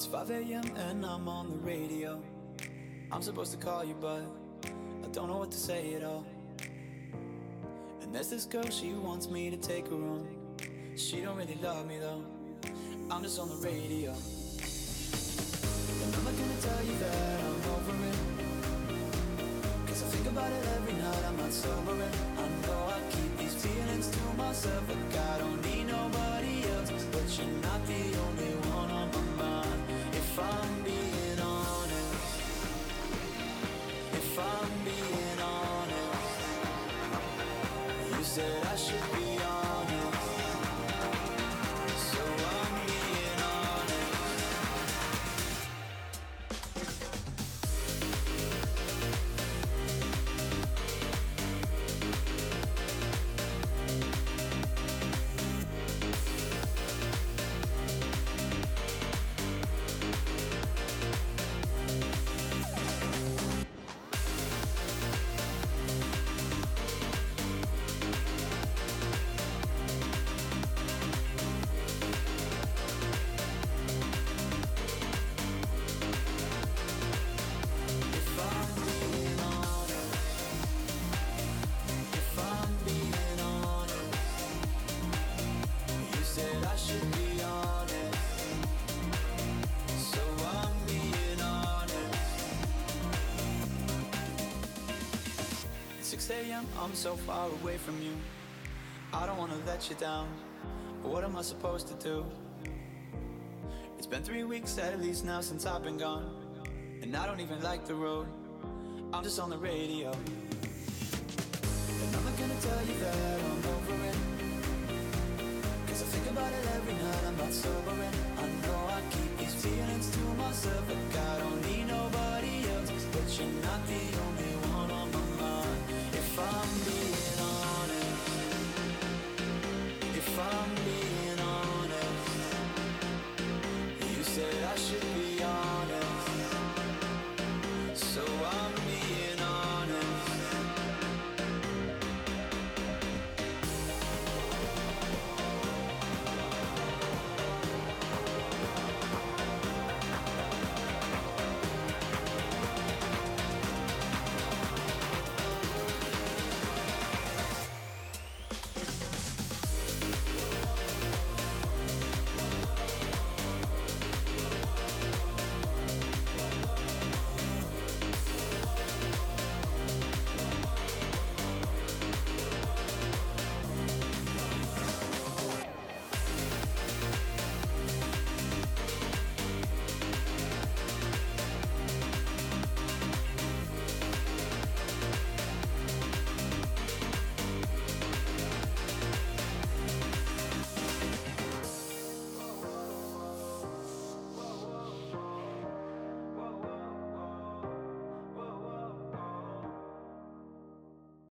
5 a.m. and I'm on the radio. I'm supposed to call you, but I don't know what to say at all. And there's this girl, she wants me to take her home. She don't really love me though, I'm just on the radio. And I'm not gonna tell you that I'm over it, cause I think about it every night, I'm not sobering. I know I keep these feelings to myself, like I don't need nobody else. But you're not the only one on my mind, if I'm being honest. If I'm being honest, you said I should be honest, so I'm being honest. I'm so far away from you, I don't wanna let you down, but what am I supposed to do? It's been 3 weeks at least now since I've been gone, and I don't even like the road, I'm just on the radio. And I'm not gonna tell you that I'm over it, cause I think about it every night, I'm not sobering. I know I keep these feelings to myself, like I don't need nobody else. But you're not the